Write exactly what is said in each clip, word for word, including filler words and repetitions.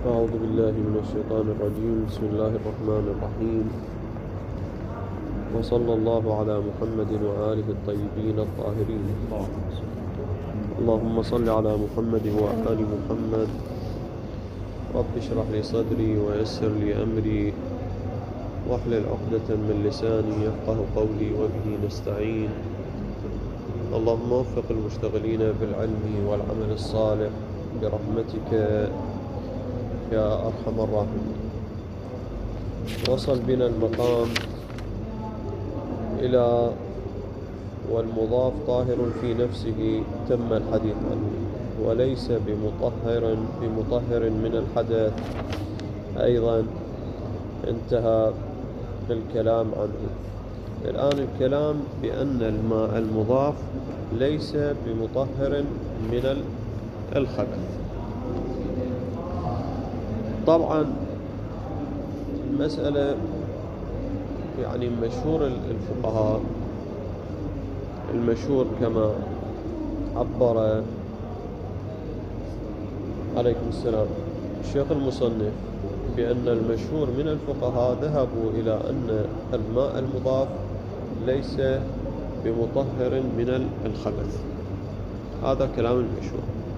أعوذ بالله من الشيطان الرجيم. بسم الله الرحمن الرحيم، وصلى الله على محمد وآله الطيبين الطاهرين. اللهم صل على محمد وآل محمد. رب اشرح لي صدري ويسر لي أمري واحلل عقدة من لساني يفقه قولي وبه نستعين. اللهم وفق المشتغلين بالعلم والعمل الصالح برحمتك يا أرحم الراحمين. وصل بنا المقام إلى والمضاف طاهر في نفسه تم الحديث عنه، وليس بمطهر بمطهر من الحدث أيضا انتهى الكلام عنه. الآن الكلام بأن الماء المضاف ليس بمطهر من الخبث. طبعا المسألة يعني مشهور الفقهاء، المشهور كما عبر عليكم السلام الشيخ المصنف بأن المشهور من الفقهاء ذهبوا إلى أن الماء المضاف ليس بمطهر من الخبث. هذا كلام المشهور،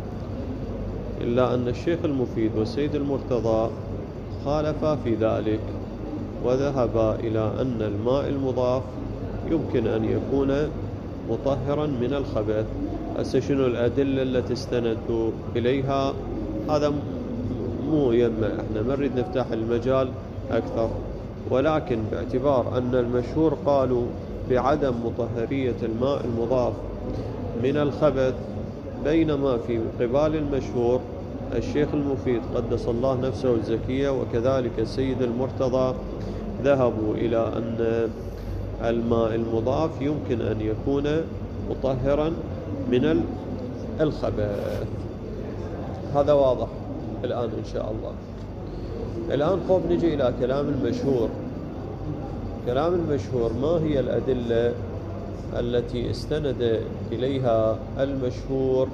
إلا أن الشيخ المفيد والسيد المرتضى خالفا في ذلك وذهبا إلى أن الماء المضاف يمكن أن يكون مطهرا من الخبث. هسه شنو الأدلة التي استندوا إليها؟ هذا مو يما احنا ما نريد نفتح المجال أكثر، ولكن باعتبار أن المشهور قالوا بعدم مطهرية الماء المضاف من الخبث، بينما في قبال المشهور الشيخ المفيد قدس الله نفسه الزكية وكذلك السيد المرتضى ذهبوا إلى أن الماء المضاف يمكن أن يكون مطهرا من الخبث. هذا واضح الآن إن شاء الله. الآن خب نجي إلى كلام المشهور. كلام المشهور ما هي الأدلة التي استند إليها المشهور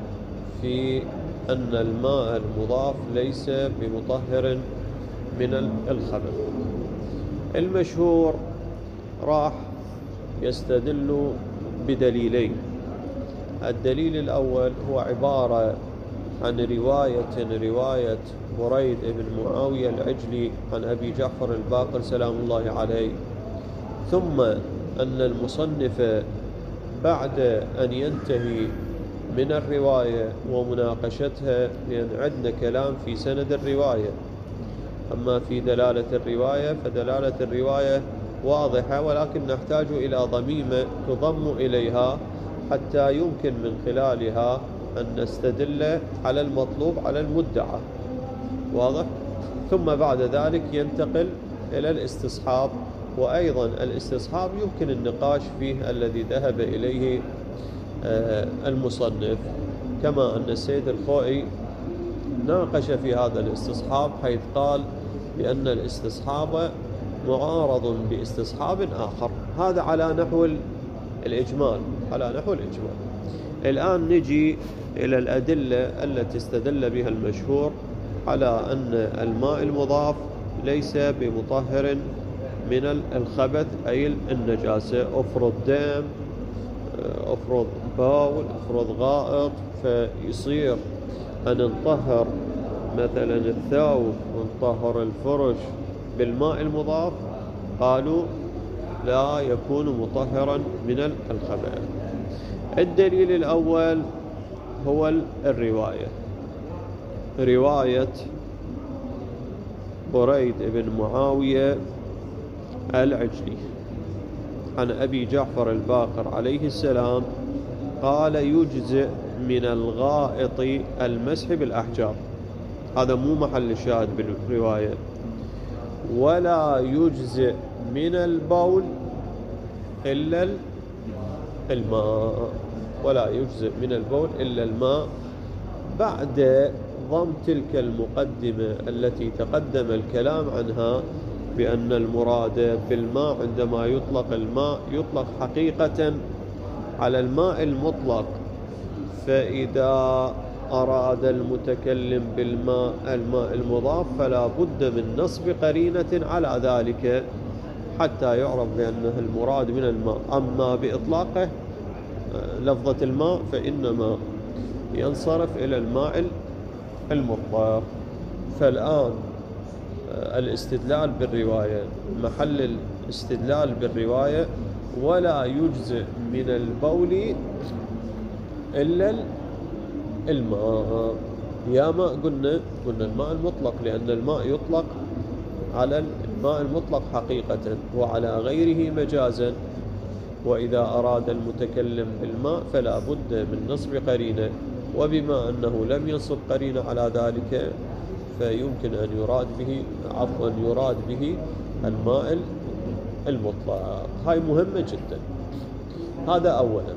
في أن الماء المضاف ليس بمطهر من الخبث؟ المشهور راح يستدل بدليلين. الدليل الأول هو عبارة عن رواية رواية بريد بن معاوية العجلي عن أبي جعفر الباقر سلام الله عليه، ثم أن المصنف بعد أن ينتهي من الرواية ومناقشتها، لأن عندنا كلام في سند الرواية، أما في دلالة الرواية فدلالة الرواية واضحة، ولكن نحتاج إلى ضميمة تضم إليها حتى يمكن من خلالها أن نستدل على المطلوب على المدعى. واضح؟ ثم بعد ذلك ينتقل إلى الاستصحاب، وأيضا الاستصحاب يمكن النقاش فيه الذي ذهب إليه المصنف، كما أن السيد الخوئي ناقش في هذا الاستصحاب حيث قال بأن الاستصحاب معارض باستصحاب آخر. هذا على نحو الإجمال، على نحو الإجمال. الآن نجي إلى الأدلة التي استدل بها المشهور على أن الماء المضاف ليس بمطهر من الخبث أي النجاسة. أفرض دم، أفرض باول، أفرض غائط، فيصير أن نطهر مثلا الثوب ونطهر الفرش بالماء المضاف، قالوا لا يكون مطهرا من الخبث. الدليل الأول هو الرواية، رواية بريد بن معاوية العجلي عن أبي جعفر الباقر عليه السلام قال يجزئ من الغائط المسح بالأحجار. هذا مو محل الشاهد بالرواية. ولا يجزئ من البول إلا الماء، ولا يجزئ من البول إلا الماء، بعد ضم تلك المقدمة التي تقدم الكلام عنها بأن المراد بالماء عندما يطلق الماء يطلق حقيقة على الماء المطلق، فإذا أراد المتكلم بالماء الماء المضاف فلا بد من نصب قرينة على ذلك حتى يعرف بأنه المراد من الماء. أما بإطلاقه لفظة الماء فإنما ينصرف إلى الماء المطلق. فالآن الاستدلال بالرواية، محل الاستدلال بالرواية ولا يجزئ من البول إلا الماء. يا ماء قلنا قلنا الماء المطلق، لأن الماء يطلق على الماء المطلق حقيقة وعلى غيره مجازا. وإذا أراد المتكلم بالماء فلا بد من نصب قرينة، وبما أنه لم ينصب قرينة على ذلك فيمكن أن يراد به عفوا يراد به الماء المطلق. هاي مهمة جدا. هذا أولا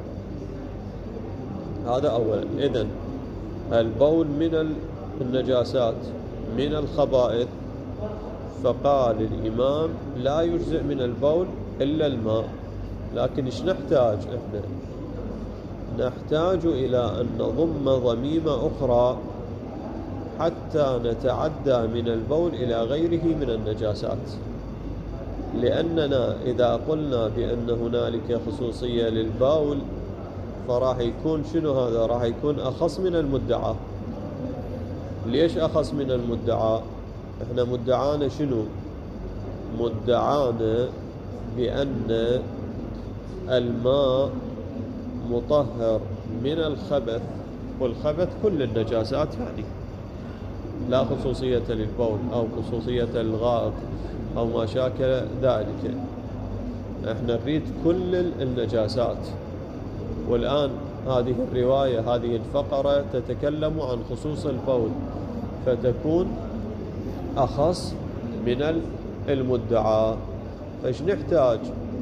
هذا أولا إذن البول من النجاسات من الخبائث، فقال الإمام لا يجزئ من البول إلا الماء. لكن إيش نحتاج إحنا؟ نحتاج إلى أن نضم ضميمة أخرى حتى نتعدى من البول إلى غيره من النجاسات. لأننا إذا قلنا بأن هنالك خصوصية للبول فراح يكون شنو هذا؟ راح يكون أخص من المدعى. ليش أخص من المدعى؟ إحنا مدعانا شنو؟ مدعانا بأن الماء مطهر من الخبث، والخبث كل النجاسات يعني، لا خصوصية للبول أو خصوصية الغائط أو ما شاكل ذلك. احنا نريد كل النجاسات. والآن هذه الرواية هذه الفقرة تتكلم عن خصوص البول، فتكون أخص من المدعى. فايش نحتاج؟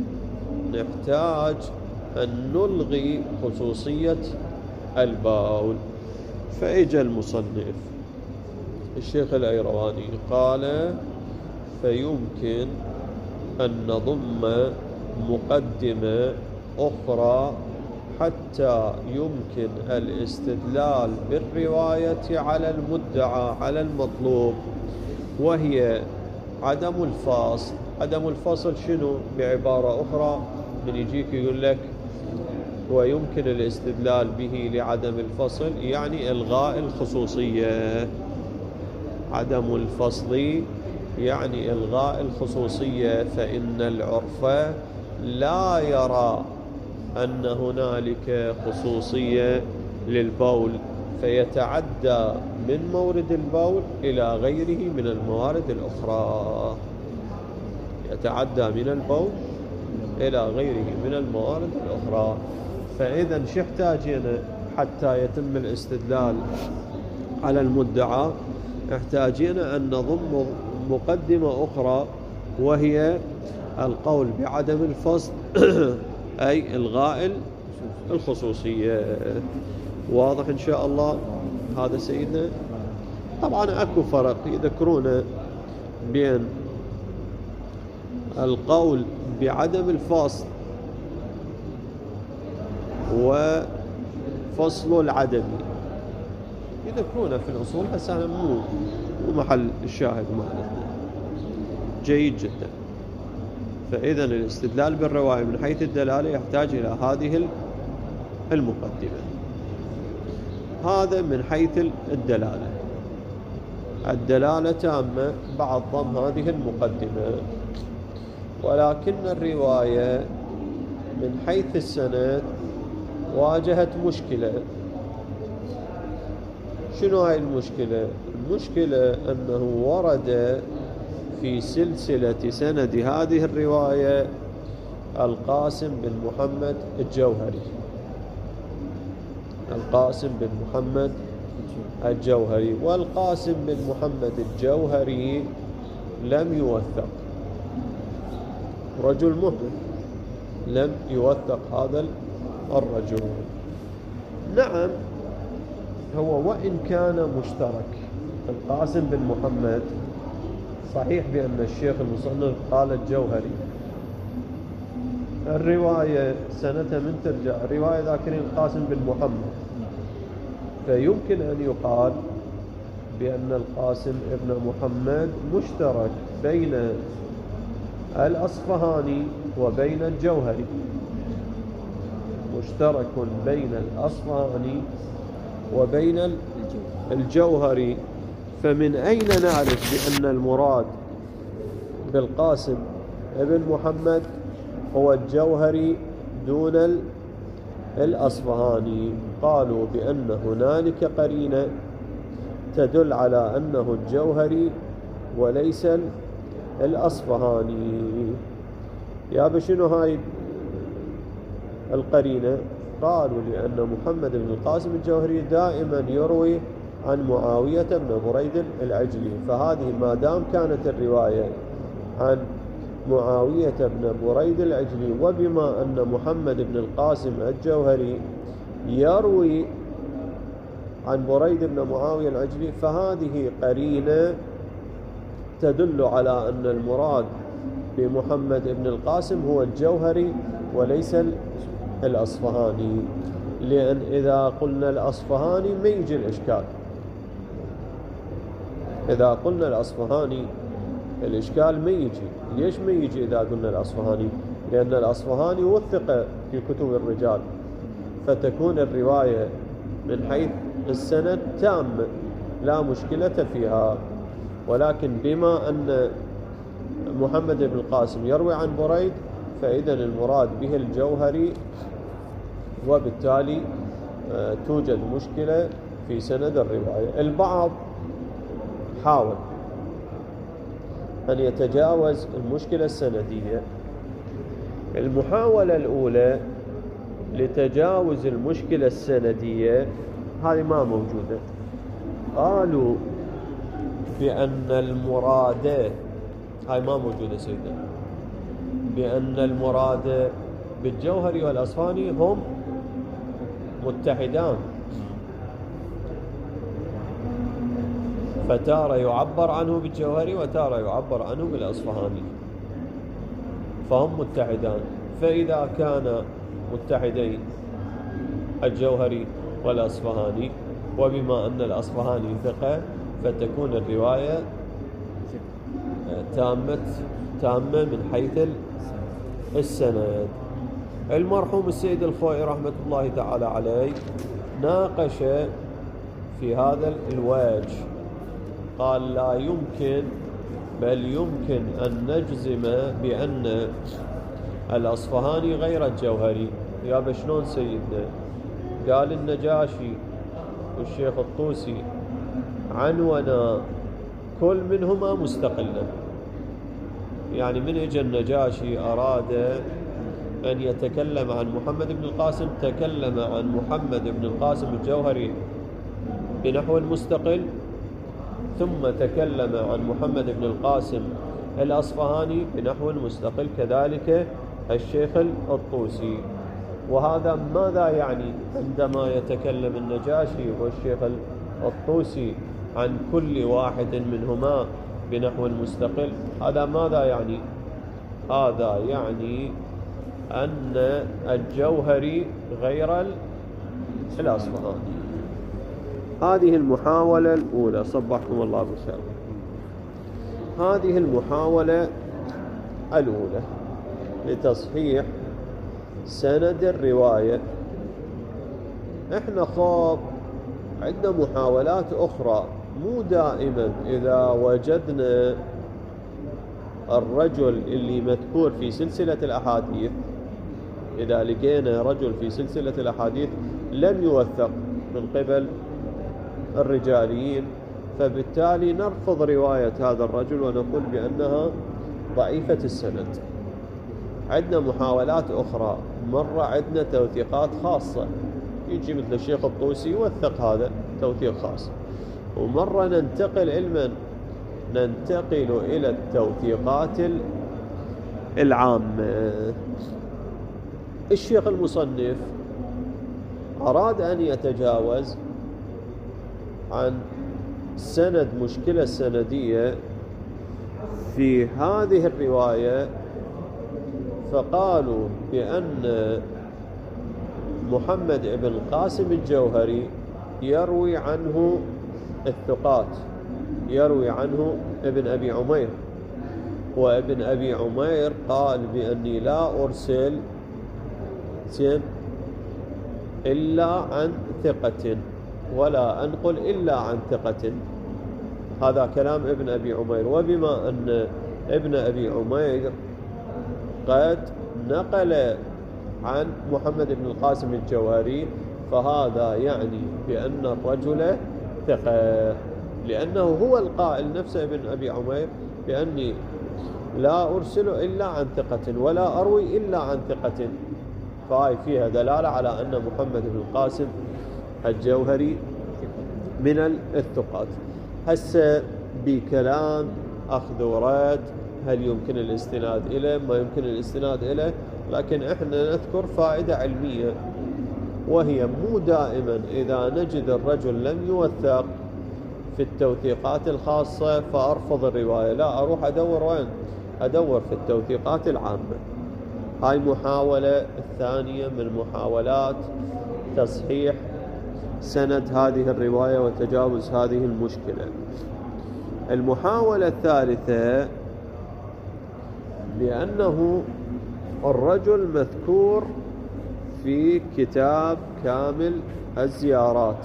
نحتاج أن نلغي خصوصية البول. فإجا المصنف الشيخ الأيرواني قال فيمكن أن نضم مقدمة أخرى حتى يمكن الاستدلال بالرواية على المدعى على المطلوب، وهي عدم الفصل. عدم الفصل شنو؟ بعبارة أخرى من يجيك يقول لك ويمكن الاستدلال به لعدم الفصل، يعني إلغاء الخصوصية. عدم الفصل يعني إلغاء الخصوصية، فإن العرف لا يرى أن هنالك خصوصية للبول فيتعدى من مورد البول إلى غيره من الموارد الأخرى. يتعدى من البول إلى غيره من الموارد الأخرى. فإذا شو احتاجنا حتى يتم الاستدلال على المدعى؟ احتاجنا أن نضم مقدمة أخرى، وهي القول بعدم الفصل أي إلغاء الخصوصية. واضح إن شاء الله هذا سيدنا؟ طبعا أكو فرق يذكرون بين القول بعدم الفصل وفصل العدم، يذكرونه في الأصول، بس أنا مو مو محل الشاهد مالتنا. جيد جدا. فإذا الاستدلال بالرواية من حيث الدلالة يحتاج إلى هذه المقدمة. هذا من حيث الدلالة. الدلالة تامة بعد ضم هذه المقدمة. ولكن الرواية من حيث السند واجهت مشكلة. شنو هاي المشكلة؟ المشكلة أنه ورد في سلسلة سند هذه الرواية القاسم بن محمد الجوهري. القاسم بن محمد الجوهري والقاسم بن محمد الجوهري لم يوثق، رجل مهم، لم يوثق هذا الرجل. نعم، هو وإن كان مشترك القاسم بن محمد، صحيح بأن الشيخ المصنف قال الجوهري. الرواية سنتها من ترجع؟ الرواية ذاكرين القاسم بن محمد، فيمكن أن يقال بأن القاسم ابن محمد مشترك بين الأصفهاني وبين الجوهري، مشترك بين الأصفهاني وبين الجوهري. فمن أين نعرف بأن المراد بالقاسم ابن محمد هو الجوهري دون الأصفهاني؟ قالوا بأن هنالك قرينة تدل على أنه الجوهري وليس الأصفهاني. يا بشنو هاي القرينة؟ قالوا لأن محمد بن القاسم الجوهري دائما يروي عن معاوية بن بريد العجلي، فهذه ما دام كانت الرواية عن معاوية بن بريد العجلي، وبما أن محمد بن القاسم الجوهري يروي عن بريد بن معاوية العجلي، فهذه قرينة تدل على أن المراد بمحمد بن القاسم هو الجوهري وليس الأصفهاني. لأن إذا قلنا الأصفهاني ما يجي الإشكال، إذا قلنا الأصفهاني الإشكال ما يجي. ليش ما يجي إذا قلنا الأصفهاني؟ لأن الأصفهاني وثق في كتب الرجال، فتكون الرواية من حيث السند تامة لا مشكلة فيها. ولكن بما أن محمد بن القاسم يروي عن بريد، فإذا المراد به الجوهري، وبالتالي توجد مشكلة في سند الرواية. البعض حاول أن يتجاوز المشكلة السندية. المحاولة الأولى لتجاوز المشكلة السندية هذه ما موجودة. قالوا بأن المراد، هاي ما موجودة سيدنا، بأن المراد بالجوهري والأصفهاني هم متحدان، فتارة يعبر عنه بالجوهري وتارة يعبر عنه بالأصفهاني، فهم متحدان. فإذا كان متحدين الجوهري والأصفهاني، وبما أن الأصفهاني ثقة، فتكون الرواية تامة تامة من حيث السند. المرحوم السيد الخوئي رحمة الله تعالى عليه ناقش في هذا الوجه، قال لا يمكن، بل يمكن أن نجزم بأن الأصفهاني غير الجوهري. يا بشلون سيدنا؟ قال النجاشي والشيخ الطوسي عنونا كل منهما مستقلا. يعني من اجى النجاشي أراد أن يتكلم عن محمد بن القاسم، تكلم عن محمد بن القاسم الجوهري بنحو مستقل، ثم تكلم عن محمد بن القاسم الأصفهاني بنحو مستقل، كذلك الشيخ الطوسي. وهذا ماذا يعني عندما يتكلم النجاشي والشيخ الطوسي عن كل واحد منهما بنحو مستقل؟ هذا ماذا يعني؟ هذا يعني أن الجوهري غير الأصفهاني. هذه المحاولة الأولى. صبحكم الله بالخير. هذه المحاولة الأولى لتصحيح سند الرواية. احنا خاض عندنا محاولات أخرى، مو دائما إذا وجدنا الرجل اللي مذكور في سلسلة الأحاديث، إذا لقينا رجل في سلسلة الأحاديث لم يوثق من قبل الرجاليين، فبالتالي نرفض رواية هذا الرجل ونقول بأنها ضعيفة السند. عندنا محاولات أخرى، مرة عندنا توثيقات خاصة، يجي مثل الشيخ الطوسي يوثق هذا توثيق خاص، ومرة ننتقل علما ننتقل إلى التوثيقات العامة. الشيخ المصنف أراد أن يتجاوز عن سند مشكلة سندية في هذه الرواية، فقالوا بأن محمد بن القاسم الجوهري يروي عنه الثقات، يروي عنه ابن أبي عمير، وابن أبي عمير قال بأني لا أرسل إلا عن ثقة ولا أنقل إلا عن ثقة. هذا كلام ابن أبي عمير. وبما أن ابن أبي عمير قد نقل عن محمد بن القاسم الجوهري فهذا يعني بأن الرجل ثقة، لأنه هو القائل نفسه ابن أبي عمير بأني لا أرسل إلا عن ثقة ولا أروي إلا عن ثقة، فهي فيها دلالة على أن محمد بن القاسم الجوهري من الثقات. هسه بكلام أخذ ورد، هل يمكن الاستناد إليه ما يمكن الاستناد إليه، لكن احنا نذكر فائدة علمية، وهي مو دائما إذا نجد الرجل لم يوثق في التوثيقات الخاصة فأرفض الرواية، لا أروح أدور وين؟ أدور في التوثيقات العامة. هاي محاولة الثانية من محاولات تصحيح سند هذه الرواية وتجاوز هذه المشكلة. المحاولة الثالثة بأنه الرجل مذكور في كتاب كامل الزيارات،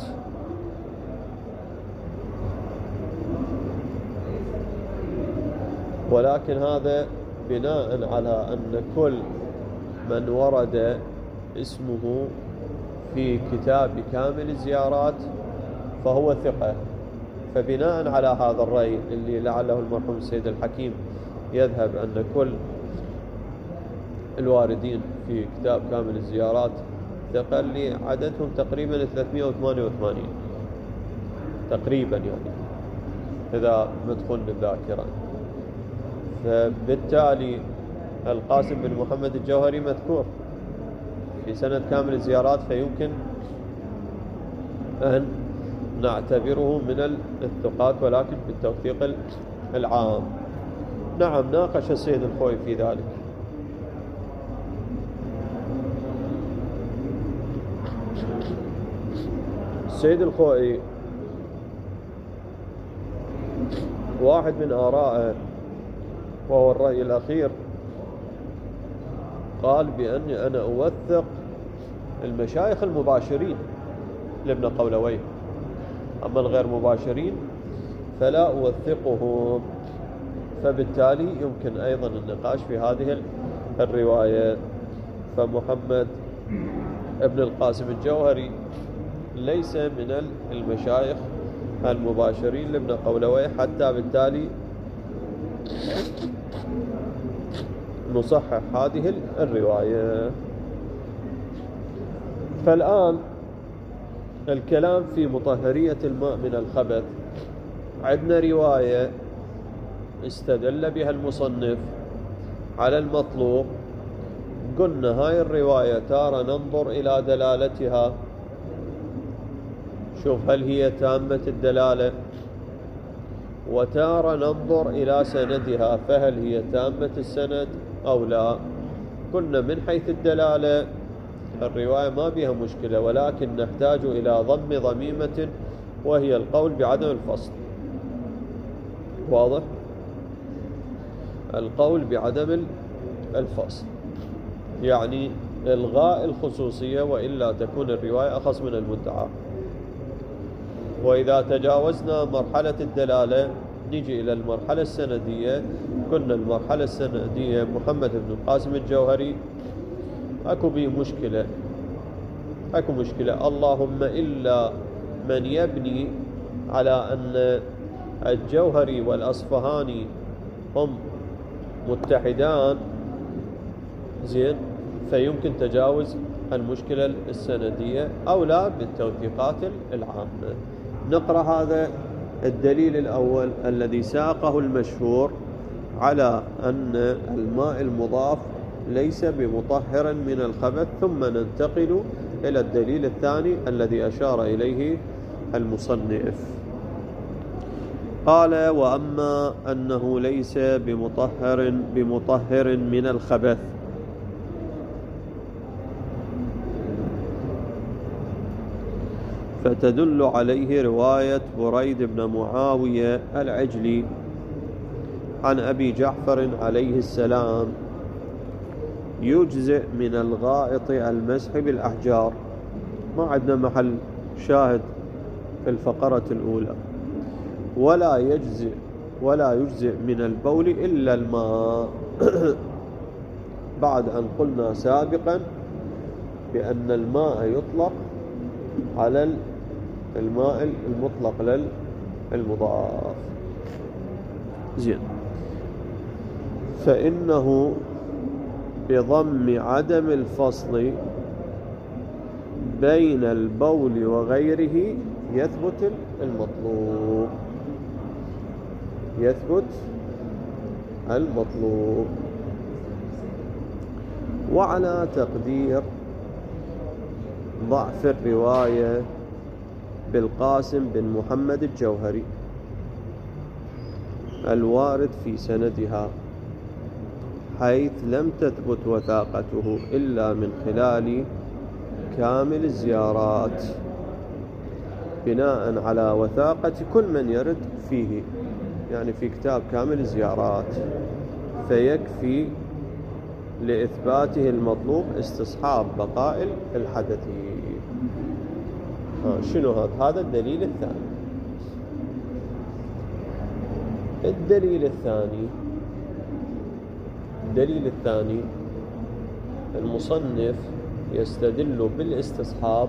ولكن هذا بناء على أن كل من ورد اسمه في كتاب كامل الزيارات فهو ثقة. فبناء على هذا الرأي اللي لعله المرحوم السيد الحكيم يذهب أن كل الواردين في كتاب كامل الزيارات ثقة، اللي عددهم تقريبا ثلاثمئة وثمانية وثمانين تقريبا، يعني إذا مدخل بالذاكرة. فبالتالي القاسم بن محمد الجوهري مذكور في سند كامل الزيارات، فيمكن أن نعتبره من الثقات ولكن بالتوثيق العام. نعم، ناقش السيد الخوئي في ذلك. السيد الخوئي واحد من آرائه وهو الرأي الأخير قال بأني أنا أوثق المشايخ المباشرين لابن قولويه، أما الغير مباشرين فلا أوثقهم. فبالتالي يمكن أيضا النقاش في هذه الرواية. فمحمد ابن القاسم الجوهري ليس من المشايخ المباشرين لابن قولويه، حتى بالتالي نصحح هذه الرواية. فالآن الكلام في مطهرية الماء من الخبث. عندنا رواية استدل بها المصنف على المطلوب، قلنا هاي الرواية تارة ننظر إلى دلالتها، شوف هل هي تامة الدلالة، وتارة ننظر إلى سندها فهل هي تامة السند أو لا. قلنا من حيث الدلالة الرواية ما بها مشكلة، ولكن نحتاج إلى ضم ضميمة وهي القول بعدم الفصل. واضح؟ القول بعدم الفصل يعني إلغاء الخصوصية، وإلا تكون الرواية أخص من المدعى. وإذا تجاوزنا مرحلة الدلالة نجي إلى المرحلة السندية. كنا المرحلة السندية محمد بن القاسم الجوهري أكو به مشكلة، أكو مشكلة، اللهم إلا من يبني على أن الجوهري والأصفهاني هم متحدان زين، فيمكن تجاوز المشكلة السندية أو لا بالتوثيقات العامة. نقرأ هذا الدليل الأول الذي ساقه المشهور على أن الماء المضاف ليس بمطهر من الخبث، ثم ننتقل إلى الدليل الثاني الذي أشار إليه المصنف. قال: وأما أنه ليس بمطهر بمطهر من الخبث، فتدل عليه رواية بريد بن معاوية العجلي عن أبي جعفر عليه السلام: يجزئ من الغائط المسح بالأحجار. ما عندنا محل شاهد في الفقرة الأولى. ولا يجزئ ولا يجزئ من البول إلا الماء بعد أن قلنا سابقا بأن الماء يطلق على الماء المطلق للمضاف. زين. فإنه بضم عدم الفصل بين البول وغيره يثبت المطلوب يثبت المطلوب وعلى تقدير ضعف الرواية بالقاسم بن محمد الجوهري الوارد في سندها، حيث لم تثبت وثاقته إلا من خلال كامل الزيارات، بناء على وثاقة كل من يرد فيه، يعني في كتاب كامل الزيارات، فيكفي لإثباته المطلوب استصحاب بقاء الحدث. شنو هذا؟ هذا الدليل الثاني. الدليل الثاني الدليل الثاني المصنف يستدل بالاستصحاب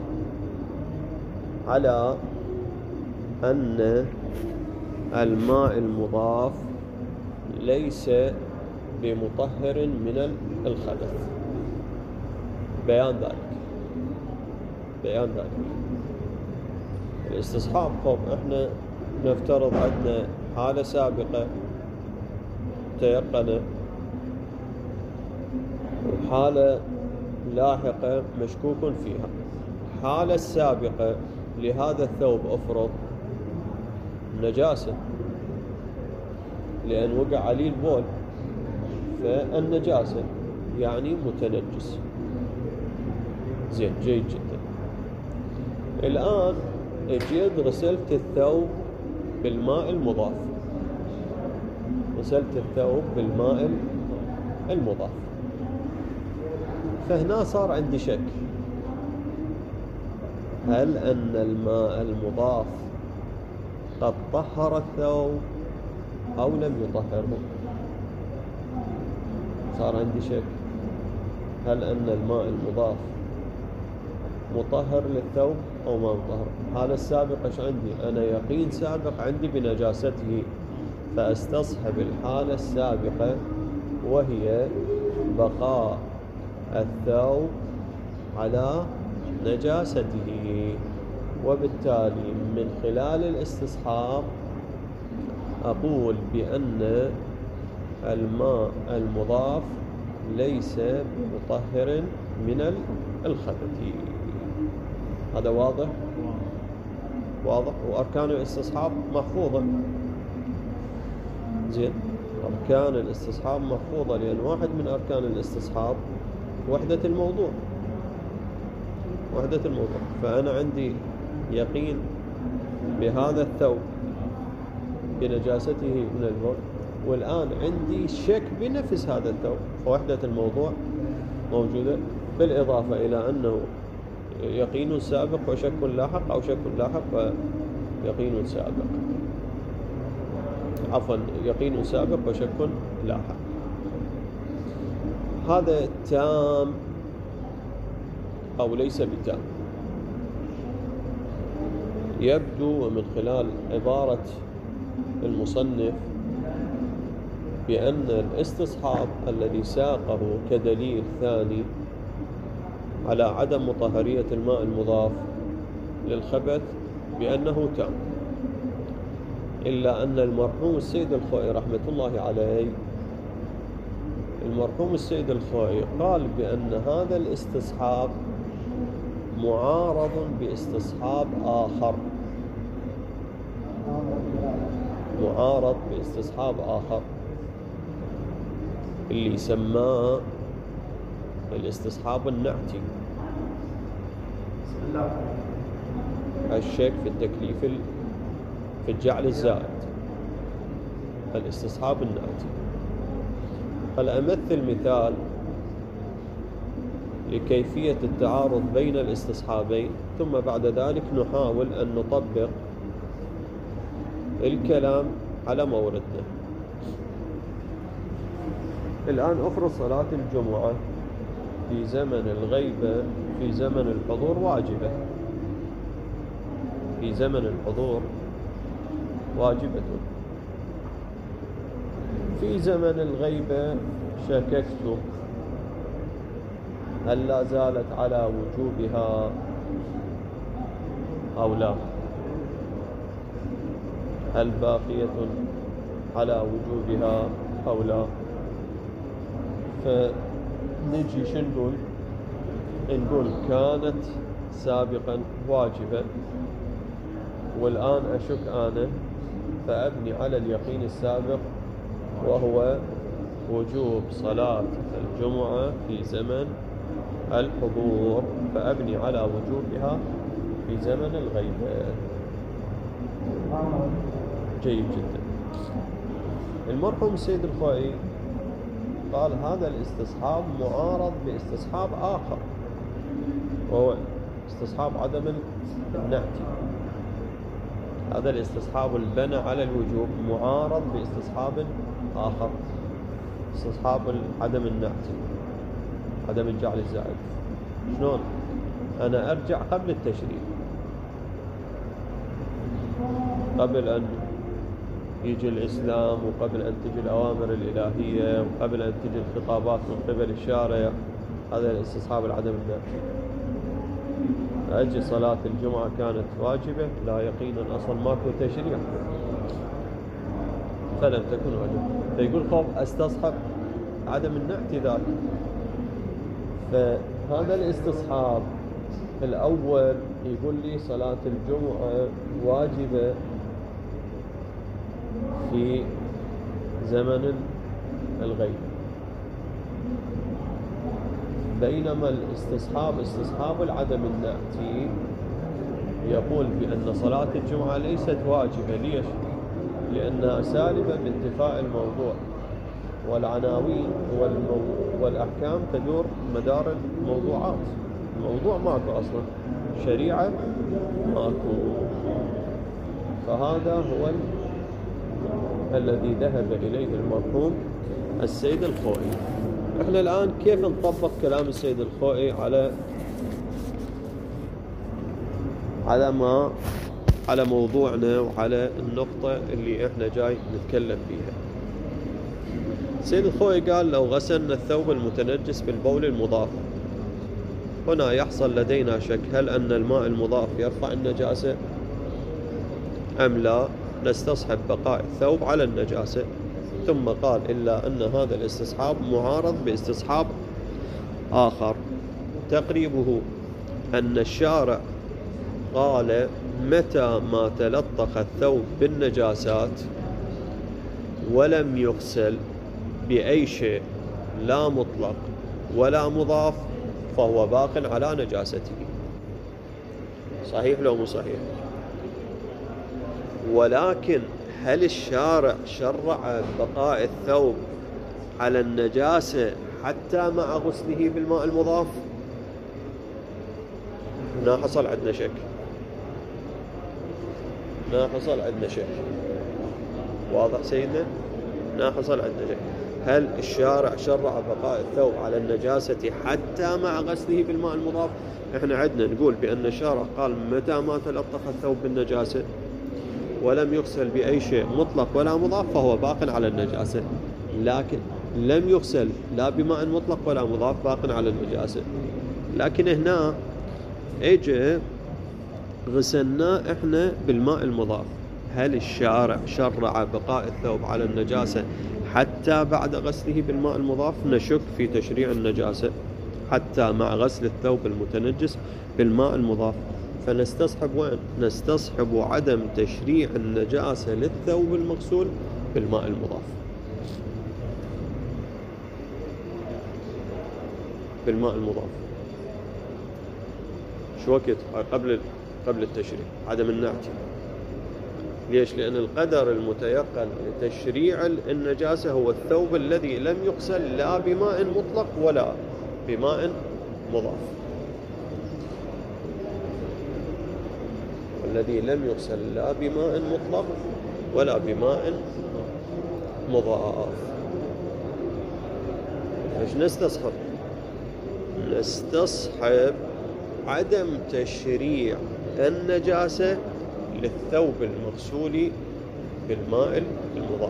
على أن الماء المضاف ليس بمطهر من الخبث. بيان ذلك بيان ذلك الاستصحاب. طب احنا نفترض عندنا حالة سابقة تيقنة وحالة لاحقة مشكوك فيها. الحالة السابقة لهذا الثوب افرض نجاسة لأن وقع عليه البول، فالنجاسة يعني متنجس. زين، جيد جدا. الآن اجيت غسلت الثوب بالماء المضاف غسلت الثوب بالماء المضاف فهنا صار عندي شك: هل أن الماء المضاف قد طهر الثوب أو لم يطهره؟ صار عندي شك: هل أن الماء المضاف مطهر للثوب أو ما مطهر؟ الحالة السابقة ايش عندي؟ أنا يقين سابق عندي بنجاسته، فأستصحب الحالة السابقة وهي بقاء الثوب على نجاسته، وبالتالي من خلال الاستصحاب أقول بأن الماء المضاف ليس بمطهر من الخبث. هذا واضح؟ واضح. وأركان الاستصحاب محفوظة. زين، أركان الاستصحاب محفوظة، لأن واحد من أركان الاستصحاب وحدة الموضوع وحدة الموضوع فأنا عندي يقين بهذا الثوب بنجاسته من البول، والآن عندي شك بنفس هذا الثوب، فوحدة الموضوع موجودة، بالإضافة إلى أنه يقين سابق وشك لاحق، أو شك لاحق ويقين سابق، عفوا يقين سابق وشك لاحق. هذا تام أو ليس بتام؟ يبدو من خلال عبارة المصنف بأن الاستصحاب الذي ساقه كدليل ثاني على عدم مطهرية الماء المضاف للخبث بأنه تام، إلا أن المرحوم السيد الخوئي رحمة الله عليه المرحوم السيد الخوئي قال بأن هذا الاستصحاب معارض باستصحاب آخر معارض باستصحاب آخر اللي سماه الاستصحاب النعتي. الشك في التكليف في الجعل الزائد، الاستصحاب الناتي. هل أمثل مثال لكيفية التعارض بين الاستصحابين، ثم بعد ذلك نحاول أن نطبق الكلام على موردنا. الآن أفرض صلاة الجمعة في زمن الغيبة في زمن الحضور واجبة، في زمن الحضور واجبة. في زمن الغيبة شككت هل لا زالت على وجوبها أو لا، هل باقية على وجوبها أو لا. فنجي شو نقول؟ نقول كانت سابقا واجبة والآن أشك أنا، فأبني على اليقين السابق وهو وجوب صلاة الجمعة في زمن الحضور، فأبني على وجوبها في زمن الغيبة. جيد جدا. المرحوم السيد الخوئي قال هذا الاستصحاب معارض باستصحاب آخر، وهو استصحاب عدم النعتي. هذا الاستصحاب البنى على الوجوب معارض باستصحاب آخر، استصحاب عدم النعتي، عدم الجعل الزائد. شلون؟ أنا أرجع قبل التشريع، قبل أن يجي الإسلام، وقبل أن تجي الأوامر الإلهية، وقبل أن تجي الخطابات من قبل الشارع. هذا الاستصحاب العدم النعتي. أجي صلاة الجمعة كانت واجبة، لا يقينا أصلا ماكو تشريع، فلم تكن واجبة، فيقول خوف استصحب عدم النعتي ذاك. فهذا الاستصحاب الأول يقول لي صلاة الجمعة واجبة في زمن الغيب، بينما الاستصحاب استصحاب العدم النعتي يقول بأن صلاة الجمعة ليست واجبة. ليش؟ لأنها سالبة بانتفاء الموضوع، والعناوين والأحكام تدور مدار الموضوعات. الموضوع ماكو أصلا، شريعة ماكو. فهذا هو الذي ذهب إليه المرحوم السيد الخوئي. احنا الآن كيف نطبق كلام السيد الخوئي على على ما على موضوعنا وعلى النقطة اللي احنا جاي نتكلم فيها. السيد الخوئي قال لو غسلنا الثوب المتنجس بالبول المضاف، هنا يحصل لدينا شك هل أن الماء المضاف يرفع النجاسة أم لا، نستصحب بقاء الثوب على النجاسة. ثم قال إلا أن هذا الاستصحاب معارض باستصحاب آخر، تقريبه أن الشارع قال متى ما تلطخ الثوب بالنجاسات ولم يغسل بأي شيء لا مطلق ولا مضاف فهو باق على نجاسته. صحيح لو مو صحيح؟ ولكن هل الشارع شرع بقاء الثوب على النجاسة حتى مع غسله بالماء المضاف؟ هنا حصل عندنا شك، هنا حصل عندنا شك. واضح سيدنا؟ هنا حصل عندنا شك. هل الشارع شرع بقاء الثوب على النجاسة حتى مع غسله بالماء المضاف؟ احنا عندنا نقول بأن الشارع قال متى ما تلطخ الثوب بالنجاسة ولم يغسل بأي شيء مطلق ولا مضاف فهو باق على النجاسة، لكن لم يغسل لا بماء مطلق ولا مضاف، باق على النجاسة. لكن هنا اجى غسلناه احنا بالماء المضاف، هل الشارع شرع بقاء الثوب على النجاسة حتى بعد غسله بالماء المضاف؟ نشك في تشريع النجاسة حتى مع غسل الثوب المتنجس بالماء المضاف. فنستصحب وين؟ نستصحب عدم تشريع النجاسة للثوب المغسول بالماء المضاف، بالماء المضاف. شو وقت؟ قبل قبل التشريع، عدم النعتي. ليش؟ لأن القدر المتيقن لتشريع النجاسة هو الثوب الذي لم يغسل لا بماء مطلق ولا بماء مضاف، الذي لم يغسل لا بماء مطلق ولا بماء مضاف. ايش نستصحب؟ نستصحب عدم تشريع النجاسة للثوب المغسول بالماء المضاف.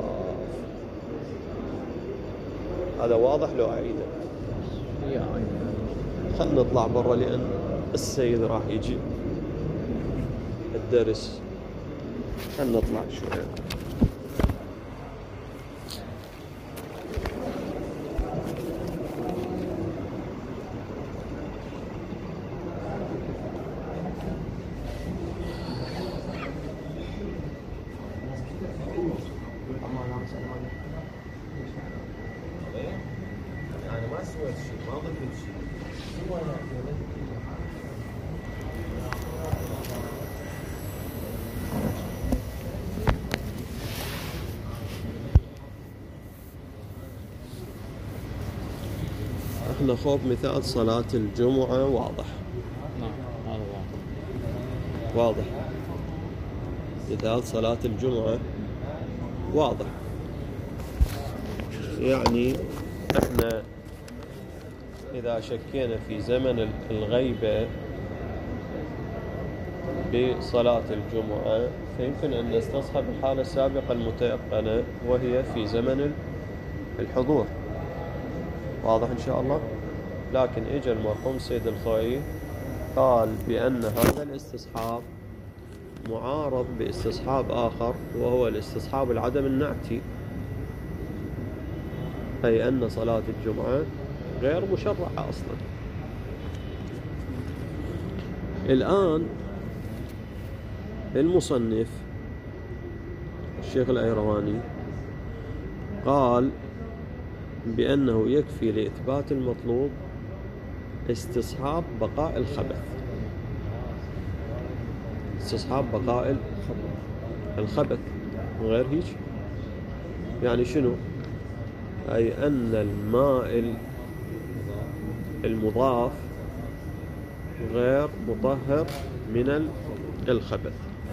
هذا واضح لو أعيده؟ خلنا نطلع برا لأن السيد راح يجي الدرس. خلنا نطلع شوية. أنا ما سويت شيء، ما ضفت شيء. احنا خوف مثال صلاة الجمعة واضح. نعم هذا واضح. واضح. مثال صلاة الجمعة واضح. يعني احنا إذا شكينا في زمن الغيبة بصلاة الجمعة فيمكن أن نستصحب الحالة السابقة المتيقنة وهي في زمن الحضور. واضح إن شاء الله. لكن إجا المرحوم سيد الخوئي قال بأن هذا الاستصحاب معارض باستصحاب آخر وهو الاستصحاب العدم النعتي، أي أن صلاة الجمعة غير مشرعة أصلا. الآن المصنف الشيخ الأيرواني قال بأنه يكفي لإثبات المطلوب استصحاب بقاء الخبث. استصحاب بقاء الخبث غير هيك. يعني شنو؟ أي أن الماء المضاف غير مطهر من الخبث.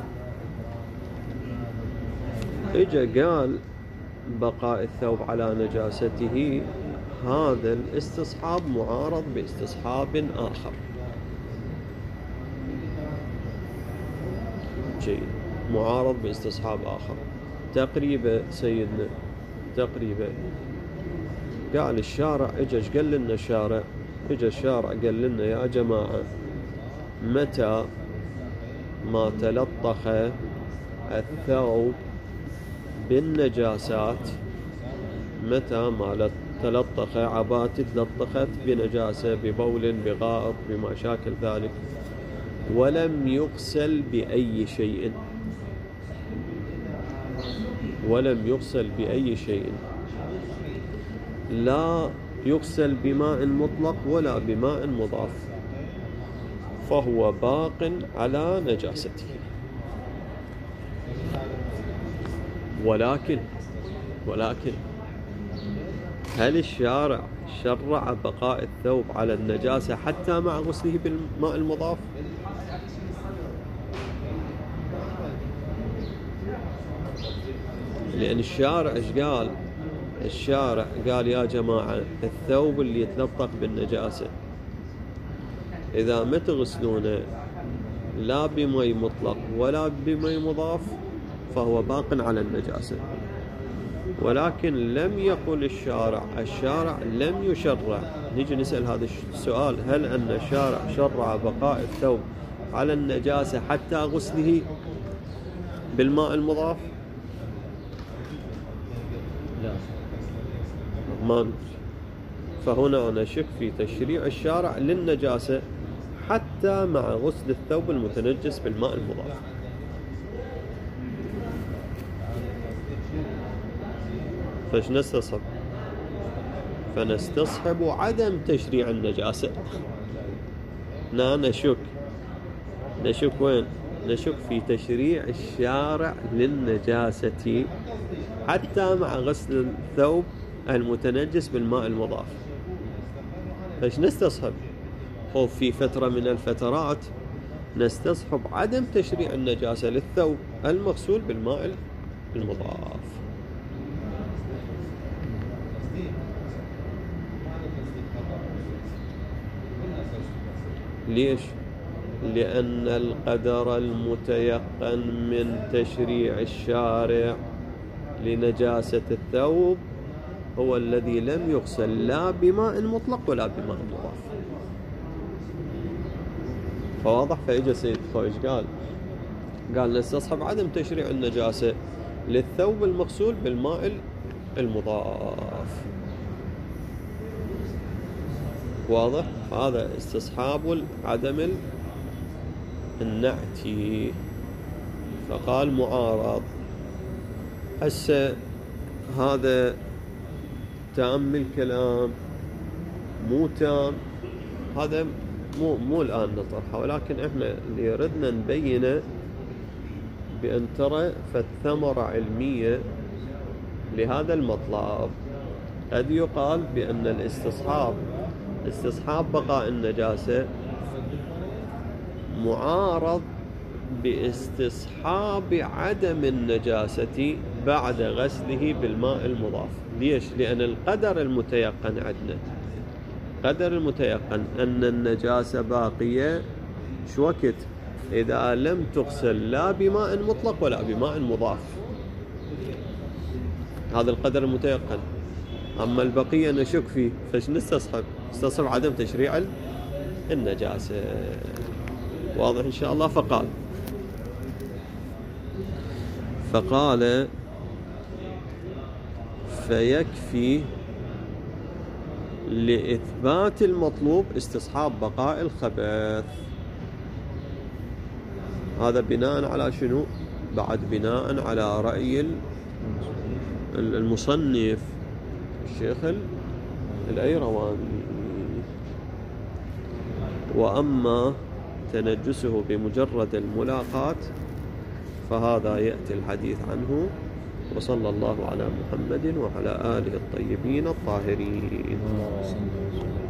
إجا قال بقاء الثوب على نجاسته، هذا الاستصحاب معارض باستصحاب آخر. جيد، معارض باستصحاب آخر. تقريبا سيدنا تقريبا قال الشارع، اجا قال لنا الشارع اجا الشارع قال لنا يا جماعة متى ما تلطخ الثوب بالنجاسات، متى ما تلطخ عباتي تلطخت بنجاسة ببول بغائط بما شاكل ذلك ولم يغسل بأي شيء ولم يغسل بأي شيء لا يغسل بماء مطلق ولا بماء مضاف، فهو باق على نجاسته. ولكن ولكن هل الشارع شرع بقاء الثوب على النجاسة حتى مع غسله بالماء المضاف؟ لأن الشارع ايش قال؟ الشارع قال يا جماعة الثوب اللي يتلطخ بالنجاسة إذا ما تغسلونه لا بمي مطلق ولا بمي مضاف فهو باق على النجاسة. ولكن لم يقل الشارع الشارع لم يشرع. نيجي نسأل هذا السؤال، هل أن الشارع شرع بقاء الثوب على النجاسة حتى غسله بالماء المضاف؟ لا. ما فهنا نشك في تشريع الشارع للنجاسة حتى مع غسل الثوب المتنجس بالماء المضاف. فايش نستصحب؟ فنستصحب عدم تشريع النجاسة. نا نشك نشك وين؟ نشك في تشريع الشارع للنجاسة حتى مع غسل الثوب المتنجس بالماء المضاف. فايش نستصحب؟ هو في فترة من الفترات نستصحب عدم تشريع النجاسة للثوب المغسول بالماء المضاف. ليش؟ لأن القدر المتيقن من تشريع الشارع لنجاسة الثوب هو الذي لم يغسل لا بماء مطلق ولا بماء مضاف. فواضح؟ فإجا سيد خويش قال قال نستصحب عدم تشريع النجاسة للثوب المغسول بالماء المضاف. واضح؟ هذا استصحاب عدم النعتي. فقال معارض. هسه هذا تام الكلام مو تام، هذا مو مو الآن نطرحه، ولكن احنا اللي ردنا نبينه بأن ترى فالثمرة علمية لهذا المطلب. قد يقال بأن الاستصحاب استصحاب بقاء النجاسة معارض باستصحاب عدم النجاسة بعد غسله بالماء المضاف. ليش؟ لأن القدر المتيقن عندنا قدر المتيقن أن النجاسة باقية شو وقت؟ إذا لم تغسل لا بماء مطلق ولا بماء مضاف. هذا القدر المتيقن. أما البقية نشك فيه، فايش نستصحب؟ نستصحب عدم تشريع النجاسة. واضح إن شاء الله؟ فقال فقال فيكفي لإثبات المطلوب استصحاب بقاء الخبث. هذا بناء على شنو؟ بعد بناء على رأي المصنف الشيخ الأيرواني. وأما تنجسه بمجرد الملاقاة فهذا يأتي الحديث عنه. وصلى الله على محمد وعلى آله الطيبين الطاهرين.